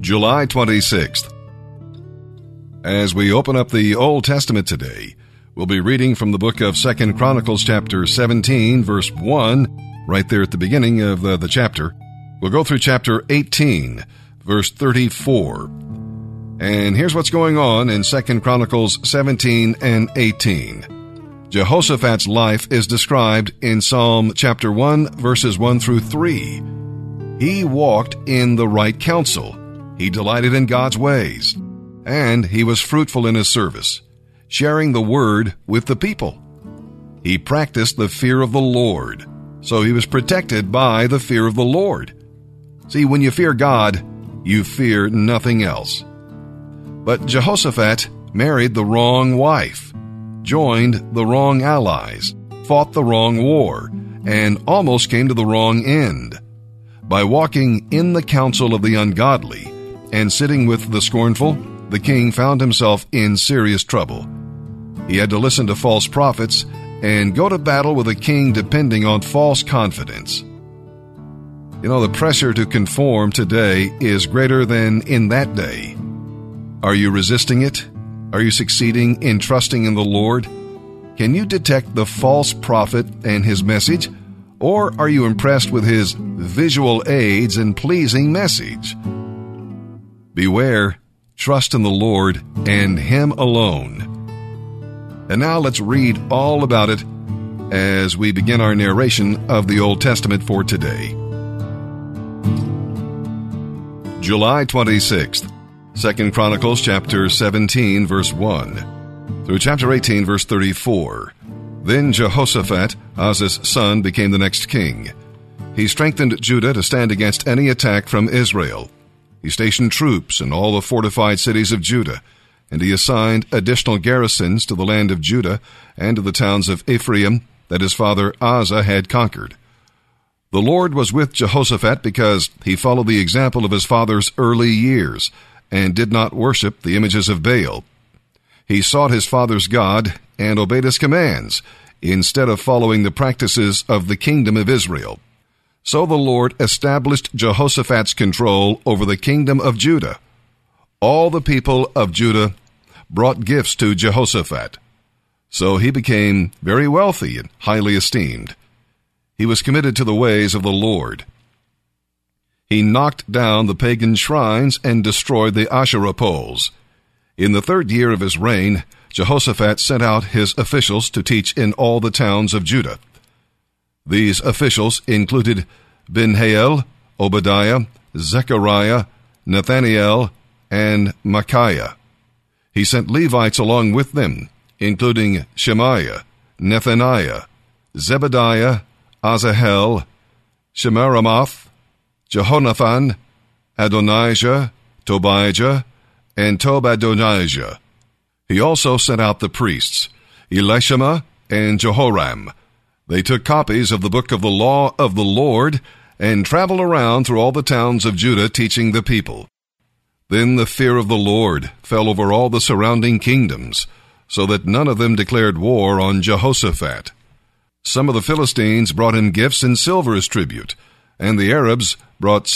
July 26th. As we open up the Old Testament today, we'll be reading from the book of 2 Chronicles chapter 17, verse 1, right there at the beginning of the chapter. We'll go through chapter 18, verse 34. And here's what's going on in 2 Chronicles 17 and 18. Jehoshaphat's life is described in Psalm chapter 1, verses 1 through 3. He walked in the right counsel. He delighted in God's ways. And he was fruitful in his service, sharing the word with the people. He practiced the fear of the Lord, so he was protected by the fear of the Lord. See, when you fear God, you fear nothing else. But Jehoshaphat married the wrong wife, joined the wrong allies, fought the wrong war, and almost came to the wrong end. By walking in the counsel of the ungodly and sitting with the scornful, the king found himself in serious trouble. He had to listen to false prophets and go to battle with a king depending on false confidence. You know, the pressure to conform today is greater than in that day. Are you resisting it? Are you succeeding in trusting in the Lord? Can you detect the false prophet and his message? Or are you impressed with his visual aids and pleasing message? Beware. Trust in the Lord and Him alone. And now let's read all about it as we begin our narration of the Old Testament for today. July 26th, 2 Chronicles chapter 17, verse 1, through chapter 18, verse 34. Then Jehoshaphat, Ahaz's son, became the next king. He strengthened Judah to stand against any attack from Israel. He stationed troops in all the fortified cities of Judah, and he assigned additional garrisons to the land of Judah and to the towns of Ephraim that his father Asa had conquered. The Lord was with Jehoshaphat because he followed the example of his father's early years and did not worship the images of Baal. He sought his father's God and obeyed his commands instead of following the practices of the kingdom of Israel. So the Lord established Jehoshaphat's control over the kingdom of Judah. All the people of Judah brought gifts to Jehoshaphat. So he became very wealthy and highly esteemed. He was committed to the ways of the Lord. He knocked down the pagan shrines and destroyed the Asherah poles. In the 3rd year of his reign, Jehoshaphat sent out his officials to teach in all the towns of Judah. These officials included Ben-Hael, Obadiah, Zechariah, Nathaniel, and Micaiah. He sent Levites along with them, including Shemaiah, Nethaniah, Zebediah, Asahel, Shemiramoth, Jehonathan, Adonijah, Tobijah, and Tobadonijah. He also sent out the priests, Elishama and Jehoram. They took copies of the book of the law of the Lord and traveled around through all the towns of Judah teaching the people. Then the fear of the Lord fell over all the surrounding kingdoms, so that none of them declared war on Jehoshaphat. Some of the Philistines brought him gifts in silver as tribute, and the Arabs brought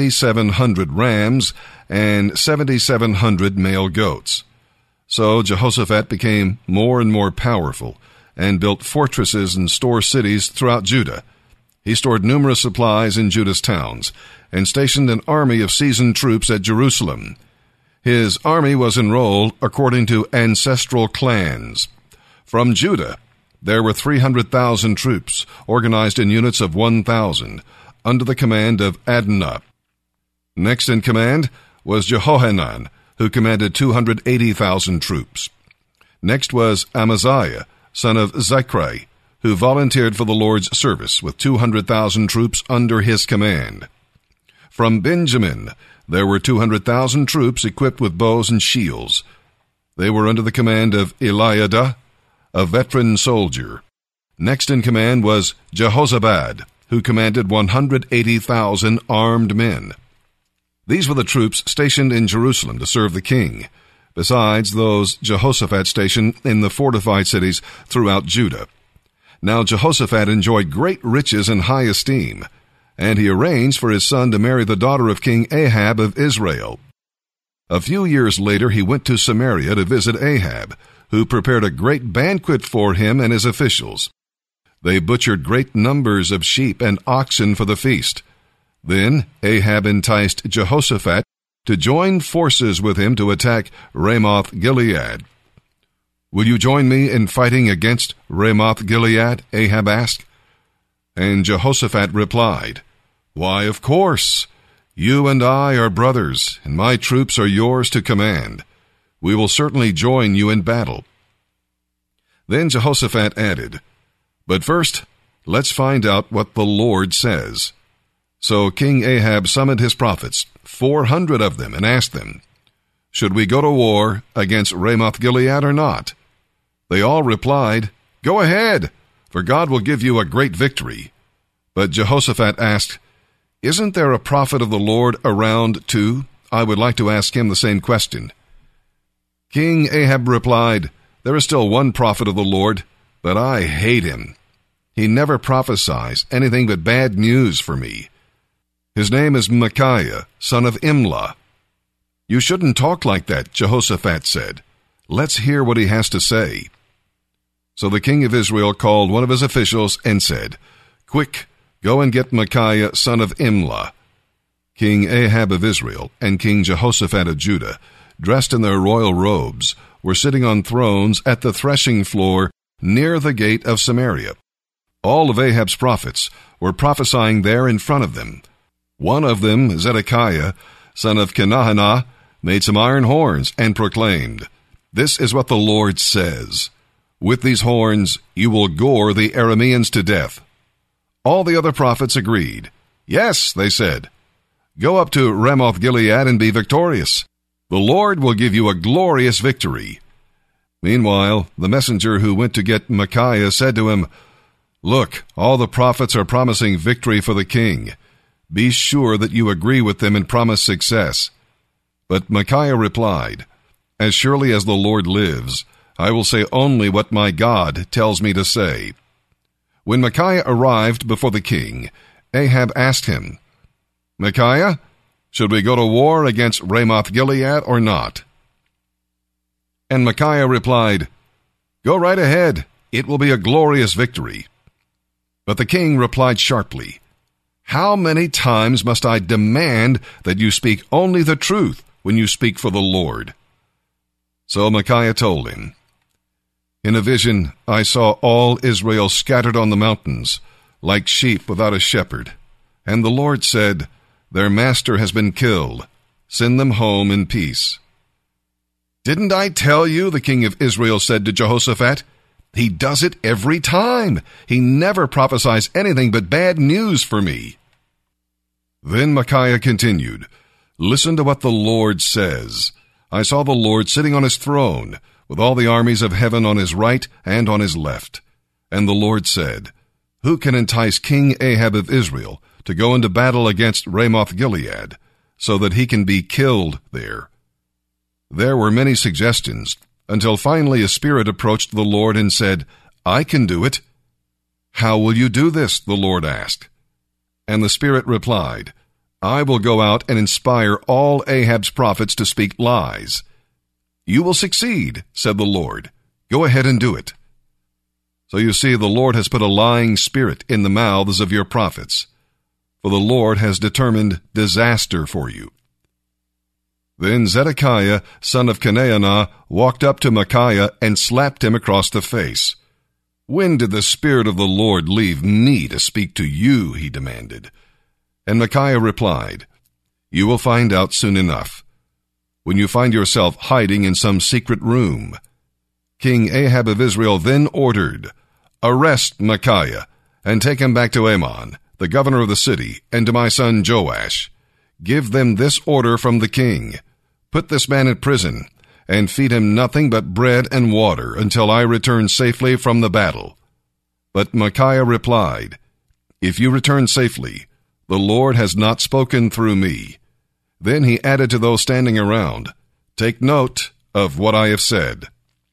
7,700 rams and 7,700 male goats. So Jehoshaphat became more and more powerful, and built fortresses and store cities throughout Judah. He stored numerous supplies in Judah's towns, and stationed an army of seasoned troops at Jerusalem. His army was enrolled according to ancestral clans. From Judah, there were 300,000 troops, organized in units of 1,000, under the command of Adnah. Next in command was Jehohanan, who commanded 280,000 troops. Next was Amaziah, son of Zechri, who volunteered for the Lord's service with 200,000 troops under his command. From Benjamin, there were 200,000 troops equipped with bows and shields. They were under the command of Eliada, a veteran soldier. Next in command was Jehozabad, who commanded 180,000 armed men. These were the troops stationed in Jerusalem to serve the king, besides those Jehoshaphat stationed in the fortified cities throughout Judah. Now Jehoshaphat enjoyed great riches and high esteem, and he arranged for his son to marry the daughter of King Ahab of Israel. A few years later he went to Samaria to visit Ahab, who prepared a great banquet for him and his officials. They butchered great numbers of sheep and oxen for the feast. Then Ahab enticed Jehoshaphat to join forces with him to attack Ramoth-Gilead. "Will you join me in fighting against Ramoth-Gilead?" Ahab asked. And Jehoshaphat replied, "Why, of course. You and I are brothers, and my troops are yours to command. We will certainly join you in battle." Then Jehoshaphat added, "But first, let's find out what the Lord says." So King Ahab summoned his prophets, 400 of them, and asked them, "Should we go to war against Ramoth-Gilead or not?" They all replied, "Go ahead, for God will give you a great victory." But Jehoshaphat asked, "Isn't there a prophet of the Lord around too? I would like to ask him the same question." King Ahab replied, "There is still one prophet of the Lord, but I hate him. He never prophesies anything but bad news for me. His name is Micaiah, son of Imlah." "You shouldn't talk like that," Jehoshaphat said. "Let's hear what he has to say." So the king of Israel called one of his officials and said, "Quick, go and get Micaiah, son of Imlah." King Ahab of Israel and King Jehoshaphat of Judah, dressed in their royal robes, were sitting on thrones at the threshing floor near the gate of Samaria. All of Ahab's prophets were prophesying there in front of them. One of them, Zedekiah, son of Kenaanah, made some iron horns and proclaimed, "This is what the Lord says. With these horns you will gore the Arameans to death." All the other prophets agreed. "Yes," they said, "go up to Ramoth-Gilead and be victorious. The Lord will give you a glorious victory." Meanwhile, the messenger who went to get Micaiah said to him, "Look, all the prophets are promising victory for the king. Be sure that you agree with them and promise success." But Micaiah replied, "As surely as the Lord lives, I will say only what my God tells me to say." When Micaiah arrived before the king, Ahab asked him, "Micaiah, should we go to war against Ramoth-Gilead or not?" And Micaiah replied, "Go right ahead. It will be a glorious victory." But the king replied sharply, "How many times must I demand that you speak only the truth when you speak for the Lord?" So Micaiah told him, "In a vision I saw all Israel scattered on the mountains, like sheep without a shepherd. And the Lord said, 'Their master has been killed. Send them home in peace.'" "Didn't I tell you?" the king of Israel said to Jehoshaphat. "He does it every time. He never prophesies anything but bad news for me." Then Micaiah continued, "Listen to what the Lord says. I saw the Lord sitting on his throne, with all the armies of heaven on his right and on his left. And the Lord said, 'Who can entice King Ahab of Israel to go into battle against Ramoth-Gilead, so that he can be killed there?' There were many suggestions, until finally a spirit approached the Lord and said, 'I can do it.' 'How will you do this?' the Lord asked. And the Spirit replied, 'I will go out and inspire all Ahab's prophets to speak lies.' 'You will succeed,' said the Lord. 'Go ahead and do it.' So you see, the Lord has put a lying spirit in the mouths of your prophets, for the Lord has determined disaster for you." Then Zedekiah, son of Kenaanah, walked up to Micaiah and slapped him across the face. "When did the Spirit of the Lord leave me to speak to you?" he demanded. And Micaiah replied, "You will find out soon enough, when you find yourself hiding in some secret room." King Ahab of Israel then ordered, "Arrest Micaiah, and take him back to Amon, the governor of the city, and to my son Joash. Give them this order from the king: Put this man in prison, and feed him nothing but bread and water until I return safely from the battle." But Micaiah replied, "If you return safely, the Lord has not spoken through me." Then he added to those standing around, "Take note of what I have said."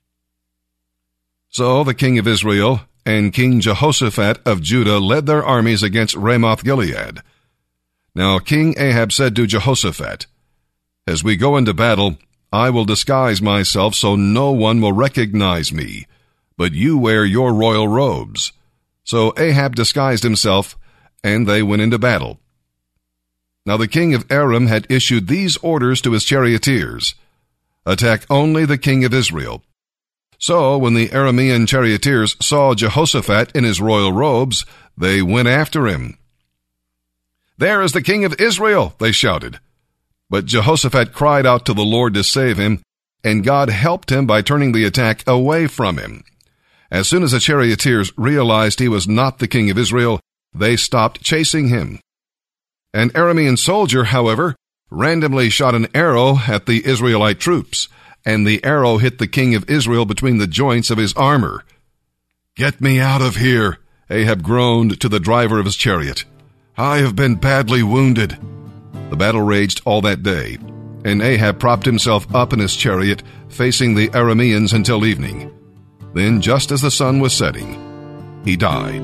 So the king of Israel and King Jehoshaphat of Judah led their armies against Ramoth-Gilead. Now King Ahab said to Jehoshaphat, As we go into battle, I will disguise myself so no one will recognize me, but you wear your royal robes." So Ahab disguised himself, and they went into battle. Now the king of Aram had issued these orders to his charioteers: "Attack only the king of Israel." So when the Aramean charioteers saw Jehoshaphat in his royal robes, they went after him. "There is the king of Israel," they shouted. But Jehoshaphat cried out to the Lord to save him, and God helped him by turning the attack away from him. As soon as the charioteers realized he was not the king of Israel, they stopped chasing him. An Aramean soldier, however, randomly shot an arrow at the Israelite troops, and the arrow hit the king of Israel between the joints of his armor. "Get me out of here," Ahab groaned to the driver of his chariot. "I have been badly wounded." The battle raged all that day, and Ahab propped himself up in his chariot, facing the Arameans until evening. Then, just as the sun was setting, he died.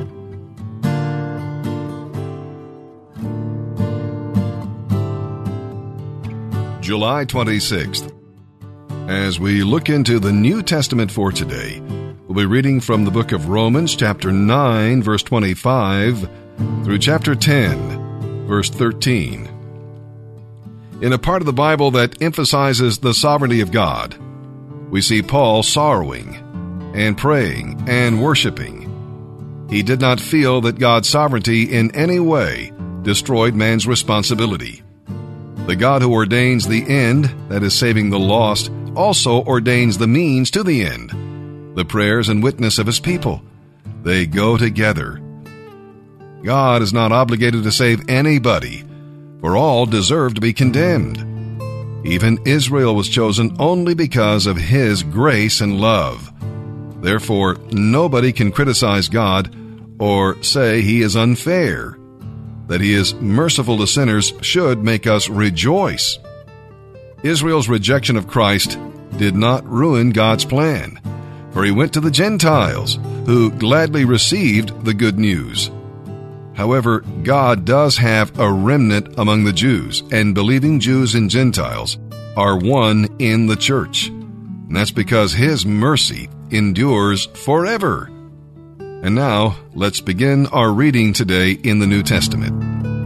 July 26th. As we look into the New Testament for today, we'll be reading from the book of Romans, chapter 9, verse 25, through chapter 10, verse 13. In a part of the Bible that emphasizes the sovereignty of God, we see Paul sorrowing and praying and worshiping. He did not feel that God's sovereignty in any way destroyed man's responsibility. The God who ordains the end, that is saving the lost, also ordains the means to the end, the prayers and witness of his people. They go together. God is not obligated to save anybody, for all deserve to be condemned. Even Israel was chosen only because of his grace and love. Therefore, nobody can criticize God or say he is unfair. That he is merciful to sinners should make us rejoice. Israel's rejection of Christ did not ruin God's plan, for he went to the Gentiles, who gladly received the good news. However, God does have a remnant among the Jews, and believing Jews and Gentiles are one in the church. And that's because his mercy endures forever. And now, let's begin our reading today in the New Testament.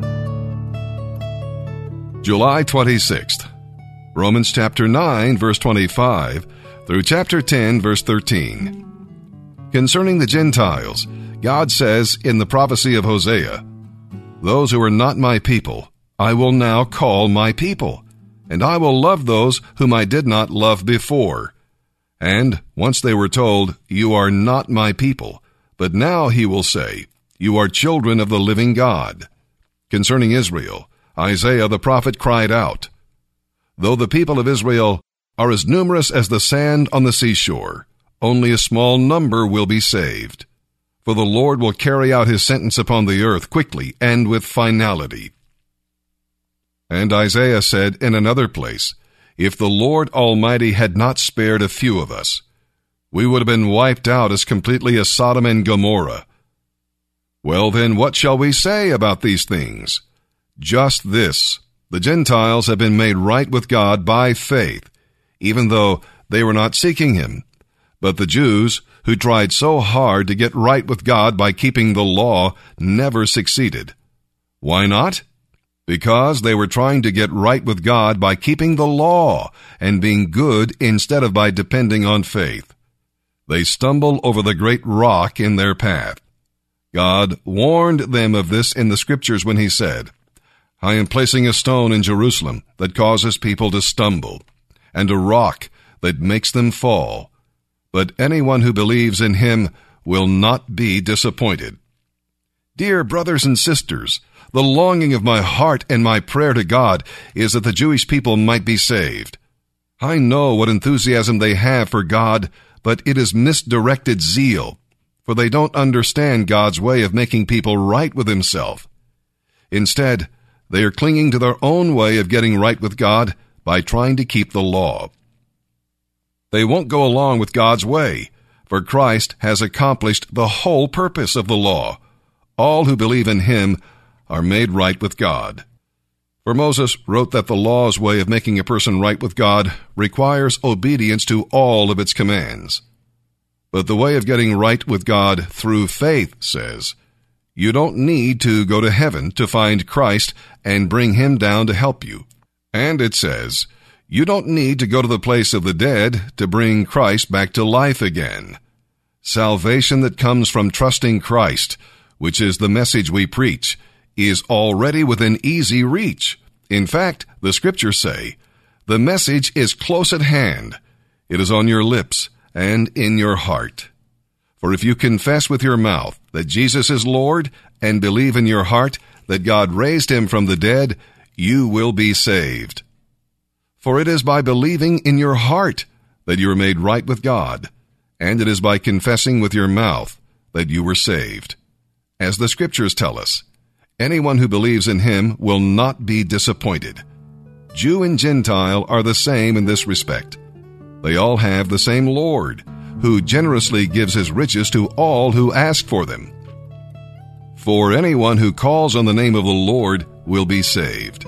July 26th. Romans chapter 9, verse 25, through chapter 10, verse 13. Concerning the Gentiles, God says in the prophecy of Hosea, "Those who are not my people, I will now call my people, and I will love those whom I did not love before." And once they were told, "You are not my people," but now he will say, "You are children of the living God." Concerning Israel, Isaiah the prophet cried out, "Though the people of Israel are as numerous as the sand on the seashore, only a small number will be saved. For the Lord will carry out his sentence upon the earth quickly and with finality." And Isaiah said in another place, "If the Lord Almighty had not spared a few of us, we would have been wiped out as completely as Sodom and Gomorrah." Well then, what shall we say about these things? Just this: the Gentiles have been made right with God by faith, even though they were not seeking him. But the Jews, who tried so hard to get right with God by keeping the law, never succeeded. Why not? Because they were trying to get right with God by keeping the law and being good instead of by depending on faith. They stumble over the great rock in their path. God warned them of this in the scriptures when he said, "I am placing a stone in Jerusalem that causes people to stumble, and a rock that makes them fall. But anyone who believes in him will not be disappointed." Dear brothers and sisters, the longing of my heart and my prayer to God is that the Jewish people might be saved. I know what enthusiasm they have for God, but it is misdirected zeal, for they don't understand God's way of making people right with himself. Instead, they are clinging to their own way of getting right with God by trying to keep the law. They won't go along with God's way, for Christ has accomplished the whole purpose of the law. All who believe in him are made right with God. For Moses wrote that the law's way of making a person right with God requires obedience to all of its commands. But the way of getting right with God through faith says, you don't need to go to heaven to find Christ and bring him down to help you. And it says, you don't need to go to the place of the dead to bring Christ back to life again. Salvation that comes from trusting Christ, which is the message we preach, is already within easy reach. In fact, the scriptures say, the message is close at hand. It is on your lips and in your heart. For if you confess with your mouth that Jesus is Lord and believe in your heart that God raised him from the dead, you will be saved. For it is by believing in your heart that you are made right with God, and it is by confessing with your mouth that you were saved. As the scriptures tell us, anyone who believes in him will not be disappointed. Jew and Gentile are the same in this respect. They all have the same Lord, who generously gives his riches to all who ask for them. For anyone who calls on the name of the Lord will be saved.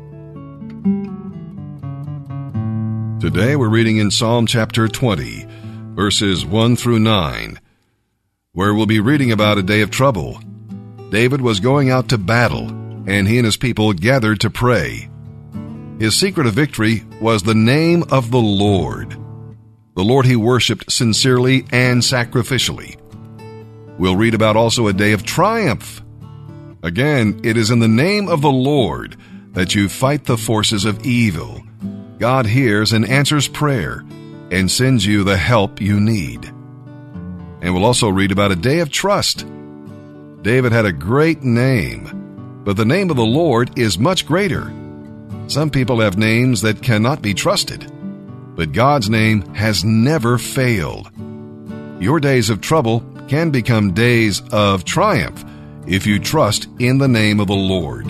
Today we're reading in Psalm chapter 20, verses 1 through 9, where we'll be reading about a day of trouble. David was going out to battle, and he and his people gathered to pray. His secret of victory was the name of the Lord he worshipped sincerely and sacrificially. We'll read about also a day of triumph. Again, it is in the name of the Lord that you fight the forces of evil. God hears and answers prayer and sends you the help you need. And we'll also read about a day of trust. David had a great name, but the name of the Lord is much greater. Some people have names that cannot be trusted, but God's name has never failed. Your days of trouble can become days of triumph if you trust in the name of the Lord.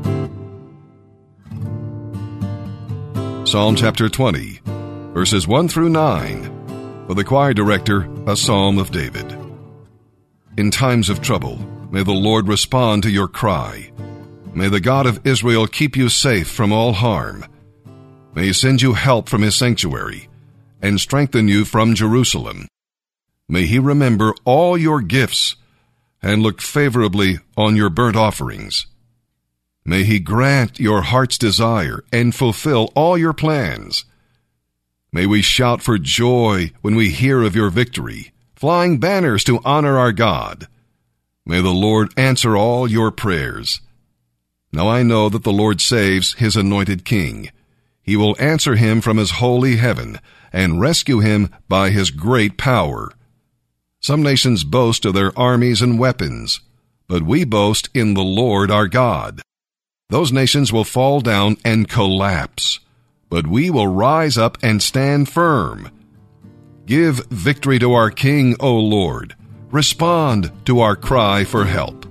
Psalm chapter 20, verses 1 through 9. For the choir director, a psalm of David. In times of trouble, may the Lord respond to your cry. May the God of Israel keep you safe from all harm. May he send you help from his sanctuary and strengthen you from Jerusalem. May he remember all your gifts and look favorably on your burnt offerings. May he grant your heart's desire and fulfill all your plans. May we shout for joy when we hear of your victory, flying banners to honor our God. May the Lord answer all your prayers. Now I know that the Lord saves his anointed king. He will answer him from his holy heaven and rescue him by his great power. Some nations boast of their armies and weapons, but we boast in the Lord our God. Those nations will fall down and collapse, but we will rise up and stand firm. Give victory to our King, O Lord. Respond to our cry for help.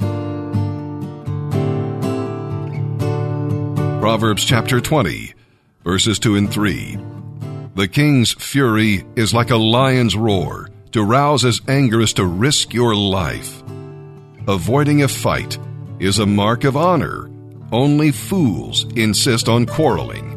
Proverbs chapter 20, verses 2 and 3. The king's fury is like a lion's roar. To rouse his anger is to risk your life. Avoiding a fight is a mark of honor. Only fools insist on quarreling.